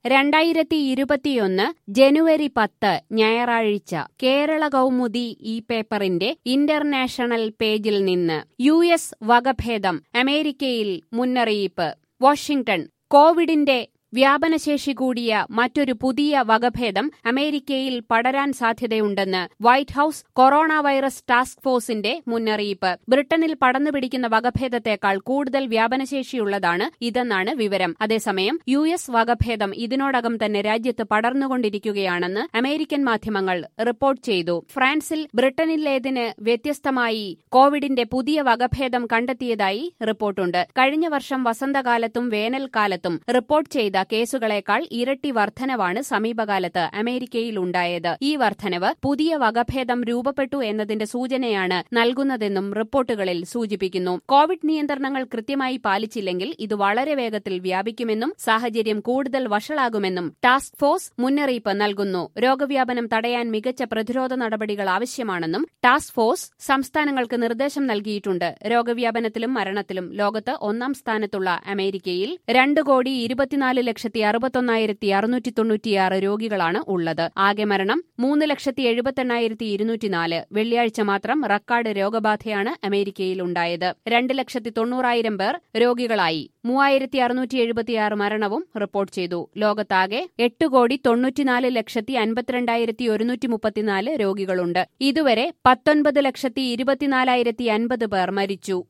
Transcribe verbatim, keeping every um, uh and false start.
രണ്ടായിരത്തി ഇരുപത്തിയൊന്ന് ജനുവരി പത്ത് ഞായറാഴ്ച കേരള കൗമുദി ഈ പേപ്പറിന്റെ ഇന്റർനാഷണൽ പേജിൽ നിന്ന് യു എസ് വകഭേദം അമേരിക്കയിൽ മുന്നറിയിപ്പ്. വാഷിംഗ്ടൺ. കോവിഡിന്റെ വ്യാപനശേഷി കൂടിയ മറ്റൊരു പുതിയ വകഭേദം അമേരിക്കയിൽ പടരാൻ സാധ്യതയുണ്ടെന്ന് white house corona virus task ഫോഴ്സിന്റെ മുന്നറിയിപ്പ്. ബ്രിട്ടനിൽ പടർന്നുപിടിക്കുന്ന വകഭേദത്തെക്കാൾ കൂടുതൽ വ്യാപനശേഷിയുള്ളതാണ് ഇതെന്നാണ് വിവരം. അതേസമയം യു എസ് വകഭേദം ഇതിനോടകം തന്നെ രാജ്യത്ത് പടർന്നുകൊണ്ടിരിക്കുകയാണെന്ന് അമേരിക്കൻ മാധ്യമങ്ങൾ റിപ്പോർട്ട് ചെയ്തു. ഫ്രാൻസിൽ ബ്രിട്ടനിലേതിന് വ്യത്യസ്തമായി കോവിഡിന്റെ പുതിയ വകഭേദം കണ്ടെത്തിയതായി റിപ്പോർട്ടുണ്ട്. കഴിഞ്ഞ വർഷം വസന്തകാലത്തും വേനൽക്കാലത്തും റിപ്പോർട്ട് ചെയ്ത കേസുകളേക്കാൾ ഇരട്ടി വർധനവാണ് സമീപകാലത്ത് അമേരിക്കയിൽ ഉണ്ടായത്. ഈ വർധനവ് പുതിയ വകഭേദം രൂപപ്പെട്ടു എന്നതിന്റെ സൂചനയാണ് നൽകുന്നതെന്നും റിപ്പോർട്ടുകളിൽ സൂചിപ്പിക്കുന്നു. കോവിഡ് നിയന്ത്രണങ്ങൾ കൃത്യമായി പാലിച്ചില്ലെങ്കിൽ ഇത് വളരെ വേഗത്തിൽ വ്യാപിക്കുമെന്നും സാഹചര്യം കൂടുതൽ വഷളാകുമെന്നും ടാസ്ക് ഫോഴ്സ് മുന്നറിയിപ്പ് നൽകുന്നു. രോഗവ്യാപനം തടയാൻ മികച്ച പ്രതിരോധ നടപടികൾ ആവശ്യമാണെന്നും ടാസ്ക് ഫോഴ്സ് സംസ്ഥാനങ്ങൾക്ക് നിർദ്ദേശം നൽകിയിട്ടുണ്ട്. രോഗവ്യാപനത്തിലും മരണത്തിലും ലോകത്ത് ഒന്നാം സ്ഥാനത്തുള്ള അമേരിക്കയിൽ രണ്ട് കോടി ഇരുപത്തിനാല് ലക്ഷത്തി അറുപത്തൊന്നായിരത്തി അറുന്നൂറ്റി തൊണ്ണൂറ്റിയാറ് രോഗികളാണ് ഉള്ളത്. ആകെ മരണം മൂന്ന് ലക്ഷത്തി എഴുപത്തെണ്ണായിരത്തി ഇരുന്നൂറ്റിനാല്. വെള്ളിയാഴ്ച മാത്രം റെക്കോർഡ് രോഗബാധയാണ് അമേരിക്കയിൽ ഉണ്ടായത്. രണ്ട് ലക്ഷത്തി തൊണ്ണൂറായിരം പേർ രോഗികളായി. മൂവായിരത്തി അറുന്നൂറ്റി എഴുപത്തിയാറ് മരണവും റിപ്പോർട്ട് ചെയ്തു. ലോകത്താകെ എട്ട് കോടി തൊണ്ണൂറ്റിനാല് ലക്ഷത്തി അൻപത്തിരണ്ടായിരത്തി ഒരുന്നൂറ്റി മുപ്പത്തിനാല് രോഗികളുണ്ട്. ഇതുവരെ പത്തൊൻപത് ലക്ഷത്തി ഇരുപത്തിനാലായിരത്തി അൻപത് പേർ മരിച്ചു.